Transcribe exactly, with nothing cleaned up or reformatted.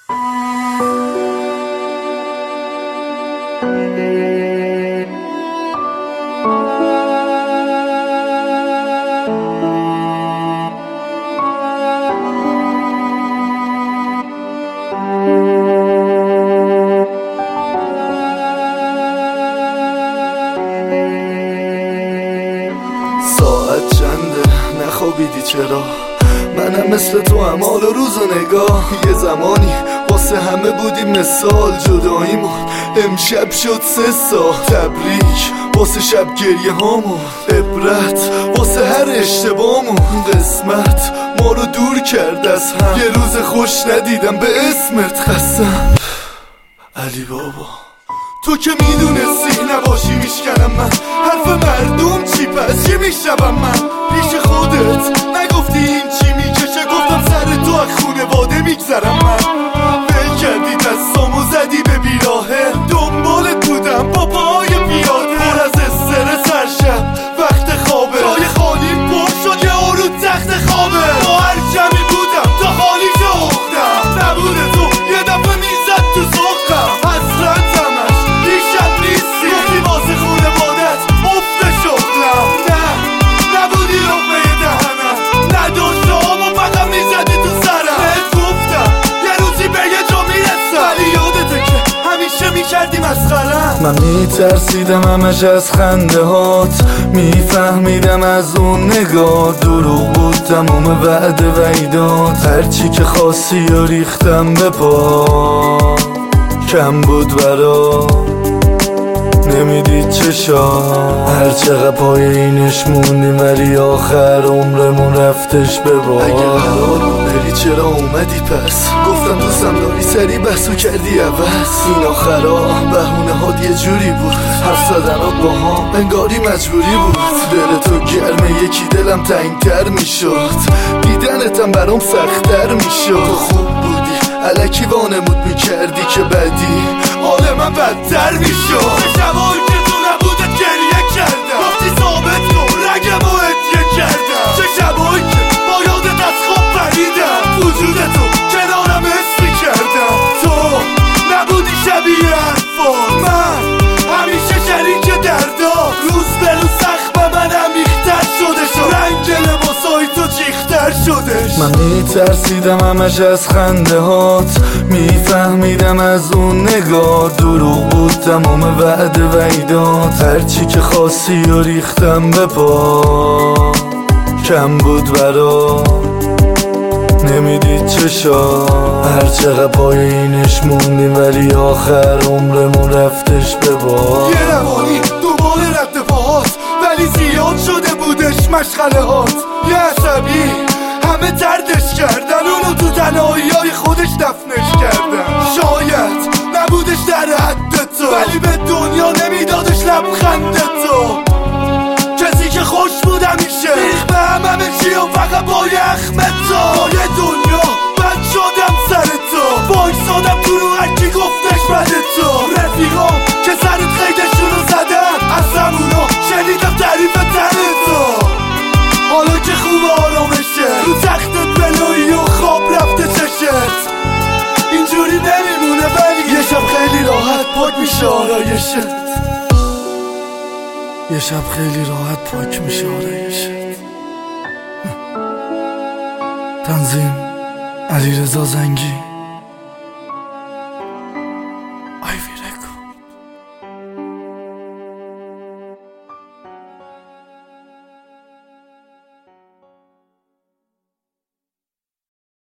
ساعت چنده نخوابیدی چرا؟ منم مثل تو هم حال و روز و نگاه. یه زمانی واسه همه بودیم مثال، جداییمون امشب شد سه سال. تبریک واسه شب گریه هامون، عبرت واسه هر اشتباهمون. قسمت ما رو دور کرد از هم، یه روز خوش ندیدم به اسمت. خستم علی بابا، تو که میدونستی نباشی میشکنم من. حرف مردم چی پس چی میشنوم من؟ پیش خودت نگفتی این چی میکشه؟ گفتم سر تو از خونواده میگذرم من. ول کردی دستامو زدی به بیراهه، دنبالت بودم با پای پیاده. پر از استرس هر شب وقت خوابه، جای خالیم پر شد یه رو تخت خوابه. با هر جمعی بودم تا حالی شوختم، نبوده تو یه دفعه میزد تو سوقم. حسرتم دیشب نیستی، گفتی واسه خونه بادت افت شغلم. نه نبودی لقمه دهنم، نداشتم و فقط میزدی تو سرم. بهت گفتم یه روزی به یه جا میرسم، ولی یادته که همیشه میکردی مسخرم. من میترسیدم همش از خنده هات، میفهمیدم از اون نگاه دروغ بود تمام وعده وعیدات. هرچی که خواستی و ریختم به پا، کم بود برا نمیدید چشا. هر چقدر پای اینش موندیم ولی آخر عمرمون رفتش به بار. اگه قرار بود بری چرا اومدی پس؟ گفتم دوستم داری سری بحثو کردی عوض. این آخرا بهونه هات یه جوری بود، حرف زدنات با هم انگاری مجبوری بود. دل تو گرمه یکی دلم تنگتر میشد، دیدنتم برام سختتر میشد. تو خوب بودی الکی وانمود میکردی که بدی حال من بدتر میشد. چه شبایی که تو نبودت گریه کردم، وقتی ثابت کن رگم و هدیه کردم. چه شبایی که با یادت از خواب پریدم، وجود تو کنارم حس میکردم. تو نبودی شبیه حرفان، من همیشه شریک دردا. روز به روز سخت به من عمیق‌تر شده شد، رنگ لباسای تو چیختر شده. من میترسیدم همش از خنده هات، میفهمیدم از اون نگاه دروغ بود تمام وعده وعیدات. هرچی که خواستی و ریختم به پا، کم بود برا نمیدید چشا. هر چقدر پای اینش موندیم ولی آخر عمرمون رفتش به بار. یه روانی دوباره رد پاهات، ولی زیاد شده بودش مشغله هات. یه عصبی همه تردش کردن، اونو تو تنهایی‌های خودش دفنش کردن. شاید نبودش در حد تو، ولی به دنیا نمیدادش لبخند تو. کسی که خوش بود همیشه ریخ به هم همه چی و فقط با یخم تو. با یه دنیا بد شدم سر تو، بایستادم تو رو هرکی گفتش بده تو. رفیقام که سرت خیدشون رو زدن، از زمونا شنیدم تعریف تن تو. حالا که خوب آرامشه، رو تختت بلویی و خواب رفته چشت. اینجوری نمیمونه ولی یه شب خیلی راحت پاک میشه آرایشت. یه شب خیلی راحت پاک میشه آرایشت. تنظیم علیرضا زنگی.